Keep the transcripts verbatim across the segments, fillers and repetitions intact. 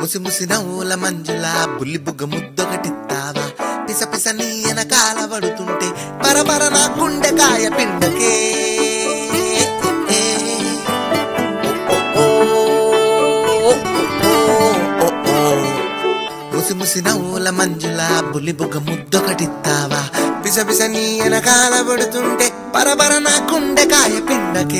ముసి ముసి నవ్వుల మంజులా బుల్లి బుగ్గ ముద్దొకటిస్తావా పిస పిస నీ వెనకాల పడుతుంటే పరపర నా గుండెకాయ పిండకే ముసి ముసి నవ్వుల మంజులా బుల్లి బుగ్గ ముద్దొకటిస్తావా పిస పిస నీ వెనకాల పడుతుంటే పరపర నా గుండెకాయ పిండకే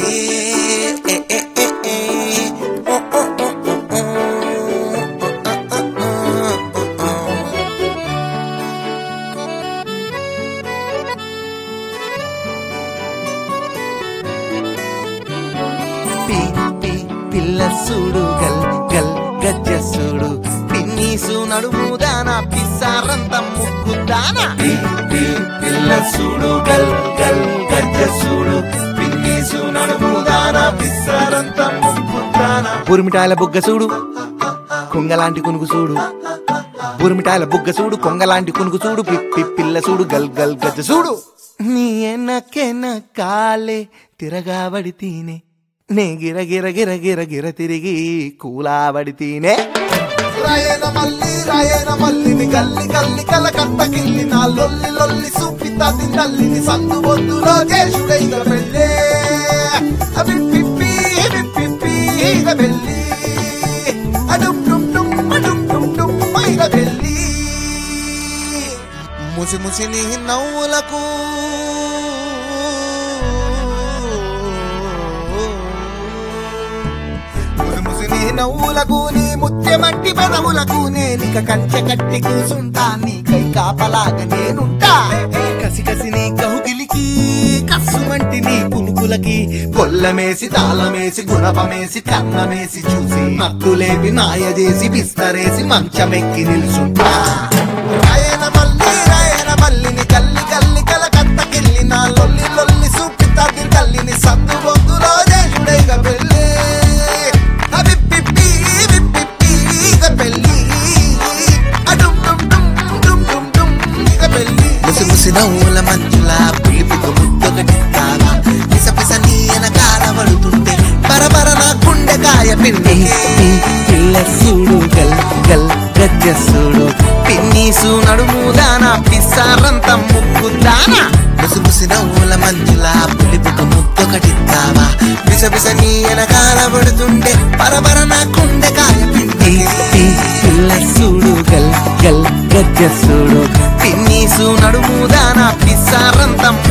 పిల్ల సూడు గల్ గల్ గజ్జ సూడు పిన్నీసు నడుముదానా పిసారంత ముక్కుదానా పిల్ల సూడు గల్ గల్ గజ్జ సూడు పిన్నీసు నడుముదానా పిసారంత ముక్కుదానా బురిమిటాయల బుగ్గ సూడు కొంగలాంటి కునుగు సూడు బురిమిటాయల బుగ్గ సూడు కొంగలాంటి కునుగు సూడు పిప్పి పిల్ల సూడు గల్ గల్ గజ్జ సూడు నీ ఎనకెన కాలే తిరగాబడి తీనే నే గిర గిర గిర గిర గిర తిరిగి కూలాబడి తీనే రాయన మల్లి రాయన మల్లిని గల్లి గల్లి కల కట్టకిల్లి నా లొల్లి లొల్లి సూపితా తిన్నల్లిని సందు బొద్దులో చేసుడైన పెళ్ళే అవి పిప్పి పిప్పి ఇక పెళ్ళి అడుం డుం డుం అడుం డుం డుం ఇక పెళ్ళి ముసి ముసి నీ నవ్వులకు నీ నవ్వులకు నీ ముత్యమంటి పెదవులకు నేనిక కంచె కట్టి కూసుంటా నీకై కాపలాగా నేనుంటా కసి కసి నీ కౌగిలికి కస్సుమంటి నీ పులుకులకి కొల్లమేసి తాళమేసి గుణపమేసి కన్నమేసి చూసి నక్కులేపి నాయ చేసి బిస్తరేసి మంచమెక్కి నిలుసుంటా రాయన మల్లి రాయన మల్లిని కల్లి కల్లి కల కట్టకెళ్ళి నా లొల్లి లొల్లి సూపితా తల్లిని సద్దు బొద్దులో చేసుడైగ పెళ్ళి నవ్వుల మంజులా పులి బుగ్గ ముద్దొకటిస్తావా పిస పిస నీ వెనకాల పడుతుంటే పరపర నా గుండెకాయ పిండి పిల్ల సూడు గల్ గల్ గజ్జ సూడు పిన్నీసు నడుముదానా పిసారంత ముక్కుదానా ముసి ముసి నవ్వుల మంజులా పులి బుగ్గ ముద్దొకటిస్తావా పిస పిస నీ వెనకాల పడుతుంటే పరపర నా గుండెకాయ పిండి పిల్ల సూడు గల్ గల్ గజ్జ సూడు పిన్నీసు నడుముదానా పిసారంత